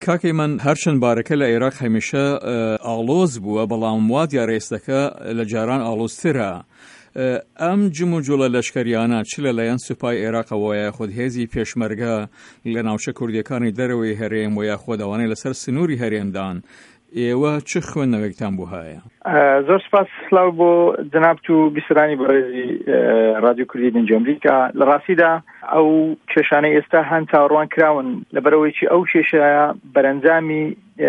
کاکەی من هەرچەند بارەکە لە عێراق هەمیشە ئاڵۆز بووە، بەڵام وا دیارە ئێستەکە لە جاران ئاڵۆزترە. ئەم جم و جوڵە لەشکریانە چ لەلایەن سوپای عێراقەوە یاخود هێزی پێشمەرگە لە ناوچە کوردیەکانی دەرەوەی هەرێم و یاخود ئەوانەی لەسەر سنووری هەرێمدان، ئێوە چ خوێندنەوەیەکتان بوو هەیە؟ زۆر سپاس سلااو بۆ جەنابت و بیسرانی بەڕێزی رادیۆ کوردی دنجی ئەمریکا. لە ڕاستیدا ئەو کێشانەی ئێستا هەن چاوەڕوان کراون لەبەرەوەیکی ئەو کێشەیە بەرەنجامی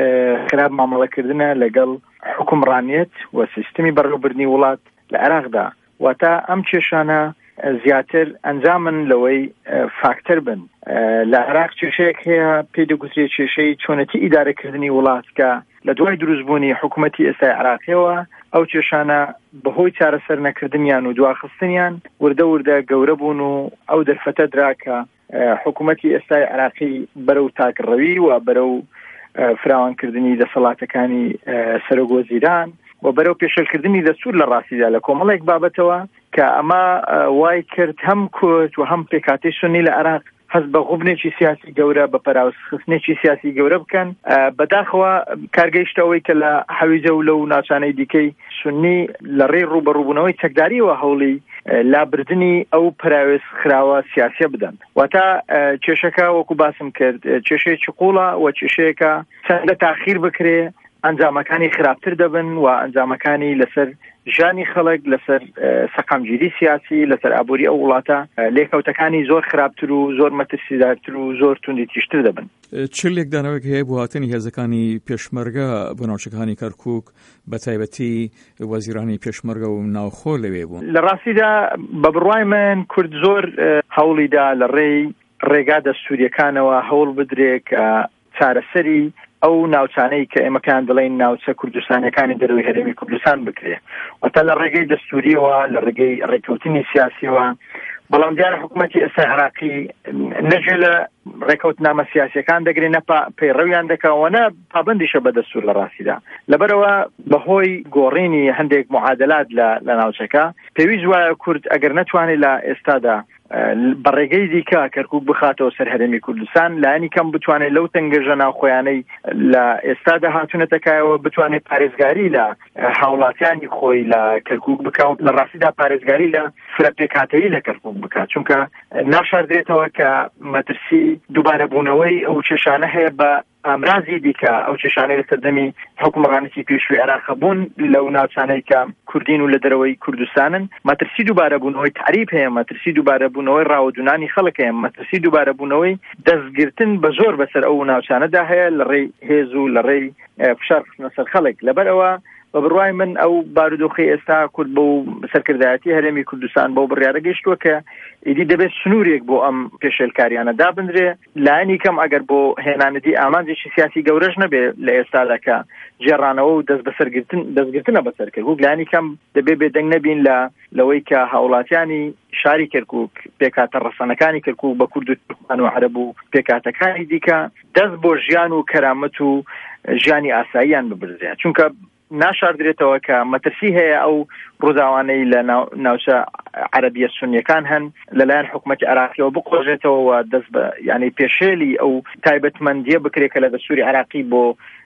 خراپ مامەڵەکردنە لەگەڵ حکومڕانیەت و سیستمی بەڕێوەبردنی وڵات لە عێراقدا. واتە ئەم کێشانە زیاتر ئەنجامن لەوەی فاکتەر بن. لە عێراق کێشەیەک هەیە پێی دەگوترێت کێشەی چۆنەتی ئیدارەکردنی وڵات کە لە دوای دروستبوونی حکوومەتی ئێستای عێراقیەوە ئەو کێشانە بەهۆی چارەسەر نەکردنیان و دواخستنیان وردە وردە گەورە بوون و ئەو دەرفەتە دراکە حکوومەتی ئێستای عێراقی بەرەو تاکڕەوی و بەرەو فراوانکردنی دەسەڵاتەکانی سەرۆکوەزیران و بەرەو پێشەلکردنی دەستور لە ڕاستیدا لە کۆمەڵێک بابەتەوە کە ئەمە وای کرد هەم کورد و هەم پێکهاتەی سونی لە عێراق هەست بە غوبنێکی سیاسی گەورە بە پەراوسخستنێکی سیاسی گەورە بکەن. بەداخەوە کارگەیشتەوەی کە لە حەویجە و لەو ناوچانەی دیکەی سونی لە ڕێی ڕوبەڕووبوونەوەی چەکداریەوە هەوڵی لابردنی ئەو پراوێز خراوە سیاسیە بدەن. واتە کێشەکە وەکو باسم کرد کێشەیەکی قوڵە و کێشەیەکە چەندە تاخیر بکرێ ئەنجامەکانی خراپتر دەبن و ئەنجامەکانی لەسەر ژانی خەڵک، لەسەر سەقامگیری سیاسی، لەسەر ئابووری ئەو وڵاتە لێکەوتەکانی زۆر خراپتر و زۆر مەترسیدارتر و زۆر توندی تیشتر دەبن. چ لێکدانەوەیەک هەیە بۆ هاتنی هێزەکانی پێشمەرگە بۆ ناوچەکانی کەرکووک بە تایبەتی وەزیرانی پێشمەرگە و ناوخۆ لەوێ بوون؟ لە ڕاستیدا بە بڕوای من کورد زۆر هەوڵیدا لە ڕێگا دەستوریەکانەوە هەوڵ بدرێت چارەسەری ئەو ناوچانەی کە ئێمەکان دەڵێن ناوچە کوردستانەکانی دەروی هەرێمی کوردستان بکرێ واتە لە ڕێگەی دەستوریەوە لە ڕێگەی ڕێکەوتنی سیاسیەوە. بەڵام دیارە حکوومەتی ئێستا عێراقی نەجێ لە ڕێکەوتنامە سیاسیەکان دەگرێنە پەیڕەویان دەکەونە پابندیشە بە دەستور لە ڕاستیدا. لەبەرەوە بەهۆی گۆڕینی هەندێک معادلات لە ناوچەکە پێویست وایە کورد ئەگەر نەتوانێت لە ئێستادا بەڕێگەی دیکە کەرکووک بخاتەوە سەر هەرێمی کوردستان لایەنی کەم بتوانێت لەو تەنگەژە ناوخۆیانەی لە ئێستادا هاتوونەتەکایەوە بتوانێت پارێزگاری لە هاوڵاتیانی خۆی لە کەرکووک بکات. لە ڕاستیدا پارێزگاری لە فرەپێکهاتەوی لە کەرکووک بکات، چونکە ناشاردرێتەوە کە مەترسی دووبارە بوونەوەی ئەو کێشانە هەیە بە ئامرازی دیکە ئەو کێشانەی لە سەردەمی حکومڕانەتی پێشووی عێراق بوون لەو ناوچانەی کە کوردین و لە دەرەوەی کوردستانن. مەترسی دووبارە بوونەوەی تعریب هەیە، مەترسی دووبارە بوونەوەی ڕاوەدونانی خەڵک هەیە، مەترسی دووبارە بوونەوەی دەستگرتن بە زۆر بەسەر ئەو ناوچانەدا هەیە لە ڕێی هێز و لە ڕێی فشار خستنە خەڵک. لەبەرەوە بە بڕوای من ئەو بارودۆخی ئێستا کورد بۆ سەرکردایەتی هەرێمی کوردستان بۆ بڕیارە گەیشتووە کە ئیدی دەبێت سنوورێک بۆ ئەم پێشێلکاریانە دابندرێ. لایەنی کەم ئەگەر بۆ هێنانەتی ئامانجێکی سیاسی گەورەش نەبێ لە ئێستاداکە جێڕانەوە و دەستگرتنە بەسەر کەرکووک، لایەنی کەم دەبێ بێدەنگ نەبین لەوەی کە هاوڵاتیانی شاری کەرکووک، پێکاتە ڕەسەنەکانی کەرکووک بە کورد و تورکمان و عەرەب و پێکاتەکانی دیکە دەست بۆ ژیان و کەرامەت و ژیانی ئاساییان ببرزێت، چونکە ناشاردرێتەوە کە مەترسی هەیە ئەو ڕووداوانەی لە ناوچە عەرەبیە سونیەکان هەن لەلایەن حکوومەتی عێراقیەوە بقۆزێتەوە و دەست بە یعنی پێشێلی ئەو تایبەتمەندیە بکرێت کە لە دەستوری عێراقی بۆ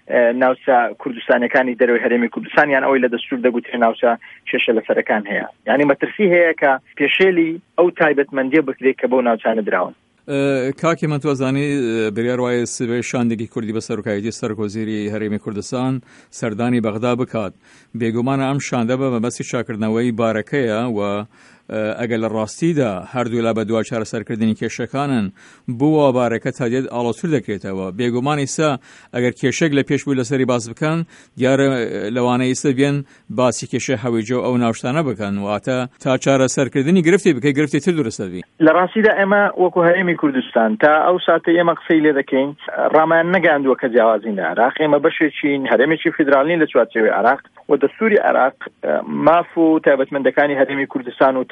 ناوچە کوردستانەکانی دەرەوەی هەرێمی کوردستان یان ئەوەی لە دەستور دەگوترێت ناوچە کێشە لەسەرەکان هەیە. یعنی مەترسی هەیە کە پێشێلی ئەو تایبەتمەندیە بکرێت کە بۆ ناوچانە دراون. کاکی من توازانی بریار وایە سبەی شاندێکی کوردی بە سەرۆکایەتی سەرۆکوەزیری هەرێمی کوردستان سەردانی بەغدا بکات. بێگومانە ئەم شاندە بە مەبەستی چاکردنەوەی بارەکەیە و ئەگەر لە ڕاستیدا هەردوو لا بە دوا چارەسەرکردنی کێشەکانن بووە بارەکە تا دێت ئاڵۆسور دەکرێتەوە. بێگومان ئیسا ئەگەر کێشێک لە پێش بووی لەسەری باس بکەن دیارە لەوانەیە ئیسا بێن باسی کێشە هەویجە و ئەو ناوشتانە بکەن واتە تا چارەسەرکردنی گرفتی بکەی گرفتی تر دروستەبی. لە ڕاستیدا ئێمە وەکو هەرێمی کوردستان تا ئەو ساتە ئێمە قسەی لێ دەکەین ڕامان نەگەاندووە کە جیاوازین لە عێراق. ئێمە بەشێکین هەرێمێکی فیدراڵین لە چوارچێوەی عێراق و دەستوری عێراق ماف و تایبەتمەندەکانی هەرێمی کوردستان و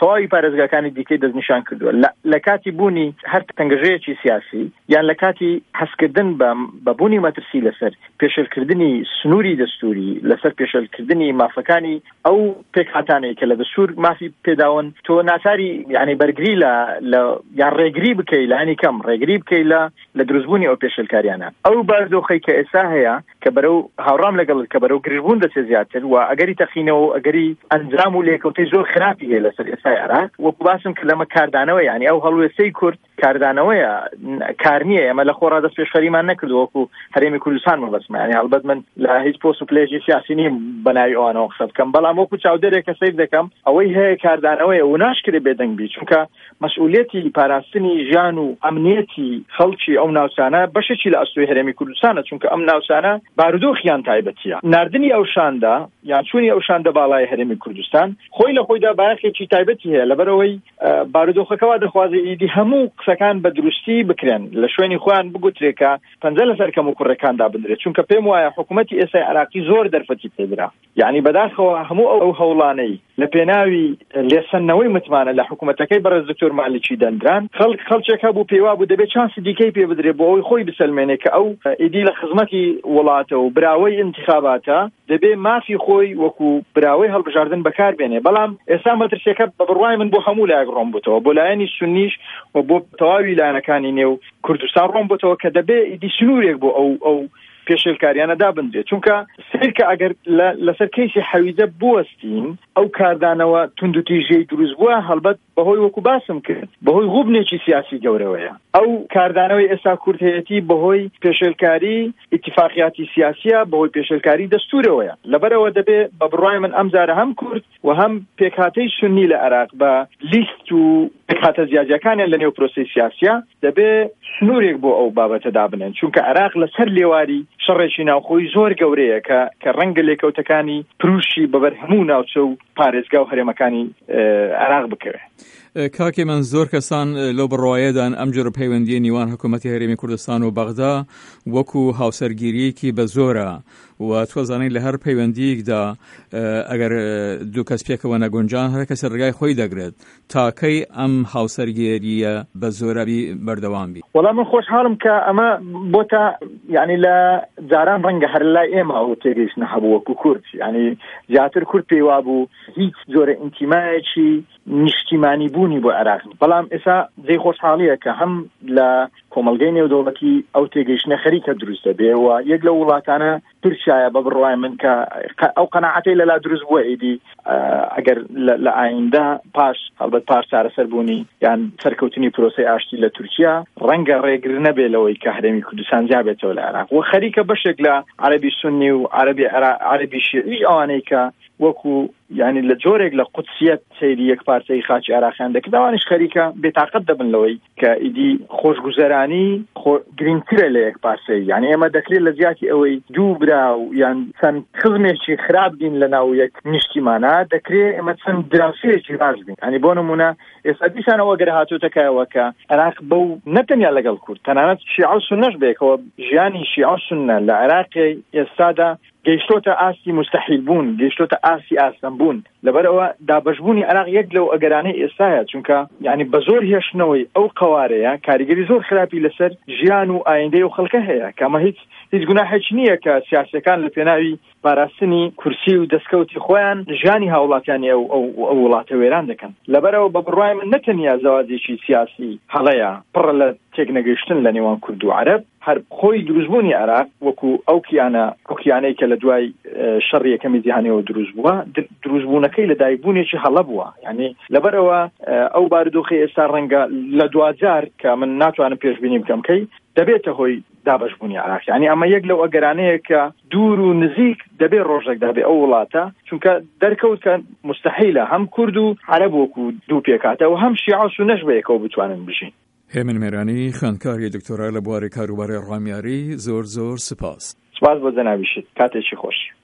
تەواوی پارێزگاکانی دیکەی دەستنیشان کردووە لە کاتی بوونی هەر تەنگەژەیەکی سیاسی یان لە کاتی هەستکردن بە بوونی مەترسی لەسەر پێشێلکردنی سنووری دەستوری لەسەر پێشێلکردنی مافەکانی ئەو پێکهاتانەی کە لە دەستور مافی پێداون تۆ ناچاری یعنی بەرگری لە یان ڕێگری بکەی لە هەنی کەم ڕێگری بکەی لە دروستبوونی ئەو پێشێلکاریانە ئەو بارودۆخەی کە ئێستا هەیە کە بەرەو هاوڕام لەگەڵ کە بەرەو گرژبوون دەچێت زیاتر و ئەگەری تەقینەوە ئەگەری ئەنجام و لێکەوتەی زۆر خراپی هەیە لەسەر ئێستای عێراق وەکو باسم کە لەمە کاردانەوە یعنی ئەو هەڵوێستەی کورد کاردانەوەیە کار نییە ئێمە لە خۆڕا دەست پێشخەریمان نەکردو وەکو هەرێمی کوردستان مەبەستمە یعنی هەڵبەت من لە هیچ پۆست و پلێژی سیاسی نیم بەناوی ئەوانەوە قسە بکەم بەڵام وەکو چاودێرێک کە سەیر دەکەم ئەوەی هەیە کاردانەوەیە و ناشکرێ بێدەنگ بی چونکە مەسئولیەتی پاراستنی ژیان و ئەمنیەتی خەڵکی ئەو ناوچانە بەشێکی لە ئەستۆی هەرێمی کوردستانە چونکە ئەم ناوچانە بارودۆخیان تایبەتیە ناردنی ئەو شاندا یان چوونی ئەو شاندا باڵای هەرێمی کوردستان خۆی لە خۆیدا بایەخێکی تایبەتی هەیە لەبەرەوەی بارودۆخەکەوا دەخوازێ ئیدی هەموو قسەکان بە دروستی بکرێن لە شوێنی خۆیان بگوترێکە پەنجە لەسەر کەم و کوڕەکاندا بندرێت چونکە پێم وایە حکوومەتی ئێستای عێراقی زۆر دەرفەتی پێدرا یعنی بەداخەوە هەموو ئەو هەوڵانەی لە پێناوی لێسەنەوەی متمانە لە حکوومەتەکەی بەڕێز دکتۆر مالیکی دەندران خەڵکێکە بوو پێوا بوو دەبێت چانسی دیکەی پێ بدرێ بۆ ئەوی خۆی بسەلمێنێ کە ئەو ئیدی لە خزمەتی وڵاتە و براوەی انتخاباتە دەبێ مافی خۆی وەکو براوەی هەڵبژاردن بەکار بێنێ بەڵام ئێستا مەترسیەکە بە بڕوای من بۆ هەموو لایەک ڕۆم بووتەوە بۆ لایەنی سونیش و بۆ تەواوی لایەنەکانی نێو کوردستان ڕۆم بووتەوە کە دەبێ ئیدی سنوورێک بۆ ئەو پێشێلکاریانە دابندرێت چونکە سیرکە ئەگەر لەسەر کەیسی حەویزە بوەستین ئەو کاردانەوە تونند و تیژەی دروست بووە هەڵبەت بەهۆی وەکو باسم کرد بەهۆی غوبنێکی سیاسی گەورەوەیە ئەو کاردانەوەی ئێستا کورتهەیەتی بەهۆی پێشێلکاری ئیتیفاقیاتی سیاسیە بەهۆی پێشێلکاری دەستورەوەیە لەبەرەوە دەبێ بە بڕوای من ئەمجارە هەم کورد و هەم پێکهاتەی سونی لە عێراق بە لیست و پێکهاتە جیاجەکانیان لە نێو پرۆسەی سیاسیە دەبێ سنوورێک بۆ ئەو بابەتە دابنێن چونکە عێراق لەسەر لێواری شەڕێکی ناوخۆی زۆر گەورەیە کە ڕەنگە لێکەوتەکانی پروشی بەبەر هەموو ناوچە و پارێزگا و هەرێمەکانی عێراق بکەوێت. کاکێ من زۆر کەسان لەو بڕواایەدان ئەم جۆرە پەیوەندیە نیوان حکوومەتی هەرێمی کوردستان و بەغدا وەکو هاوسەرگیریەکی بە زۆرە و توزانین لە هەر پەیوەندیەکدا ئەگەر دوو کەس پێکەوە نەگونجان هەر کەس ڕێگای خۆی دەگرێت تاکەی ئەم هاوسەرگیریە بە زۆرەبی بەردەوام بی. وەڵام من خۆشحاڵم کە ئەمە بۆتە یعنی لە جاران ڕەنگە هەر لای ئێمە ئەو تێگەیشتنە هەبوو وەکو کورد یعنی زیاتر کورد پێیوا بوو هیچ جۆرە ئینتیمایەکی نیشتیمانی بوونی بۆ عێراق بەڵام ئێستا جێی خۆشحاڵیە کە هەم لە کۆمەلگەی نێودەوڵەتی ئەو تێگەیشتنە خەریکە دروستە بێ و یەک لە وڵاتانە پرسیایە بە بڕوای من کە ئەو قەناعەتەی لەلا دروست بووە ئیدی ئەگەر لە ئایندا پاش هەڵبەت پاش چارەسەربوونی یان سەرکەوتنی پرۆسەی ئاشتی لە تورکیا ڕەنگە ڕێگر نەبێ لەوەی کە هەرێمی کوردستان جابێتەوە لە عێراق و خەریکە بەشێک لە عەرەبی سونی و عەرەبی شیعی ئەوانەی کە وەکو یعنی لە جۆرێک لە قودسیەت سەیری یەک پارچەی خاچی عێراقیان دەکرد ئەوانیش خەریکە بێتاقەت دەبن لەوەی کە ئیدی خۆشگوزەرانی گرنگترە لە یەک پارچەی یعنی ئێمە دەکرێت لە جیاتی ئەوەی دوو برا و یان چەند خزمێکی خراپ بین لە ناو یەک نیشتیمانە دەکرێت ئێمە چەند دراوسەیەکی باش بین ینی بۆ نمونە ئێستا دیسانەوە گەر هاتووتەکایەوە کە عێراق بەو نەتەنیا لەگەڵ کورد تەنانەت شیعە و سونەش بێکەوە ژیانی شیعە و سونە لە عێراقی ئێستادا گەیشتۆتە ئاستی مستحیل بوون گەیشتۆتە ئاستی ئاسان بوون لەبەرەوە دابەشبوونی عێراق یەک لەو ئەگەرانەی ئێستاە چونکە یعنی بە زۆر هێشتنەوەی ئەو قەوارەیە کاریگەری زۆر خراپی لەسەر ژیان و ئایندەی و خەڵکە هەیە کەمە هیچ گوناحێک نییە کە سیاسەکان لە پێناوی پاراستنی کورسی و دەستکەوتی خۆیان ژیانی هاوڵاتیانی ئەو وڵاتە وێران دەکەن لەبەرەوە بە بڕوای من نەتەنیا زەواجێکی سیاسی هەڵەیە پڕ لە تێکنەگەیشتن لە نێوان کورد و عەرەب هەر خۆی دروستبوونی عێراق وەکو ئەو کیانەی کە لە دوای شەڕی یەکەمی جیهانیەوە دروست بووە دروستبوونەکەی لە دایکبوونێکی هەڵە بووە یعنی لەبەرەوە ئەو بارودۆخی ئێستا ڕەنگە لە دوجار کە من ناتوانم پێشبینی بکەمکەی دەبێتە هۆی دابەشبوونی عێراق یعنی ئەمە یەک لەو ئەگەرانەیە کە دوور و نزیک دەبێت ڕۆژێک دابێ ئەو وڵاتە چونکە دەرکەوت کە مستحیلە هەم کورد و عەرەب وەکو دوو پێکاتە و هەم شیعە و سونەش بەیەکەوە بتوانن بژین. هێمن مێرانی خوێندکاری دکتۆرا لە بواری کاروباری ڕامیاری زۆر سپاس بۆ جەنابیشت کاتێکی خۆش.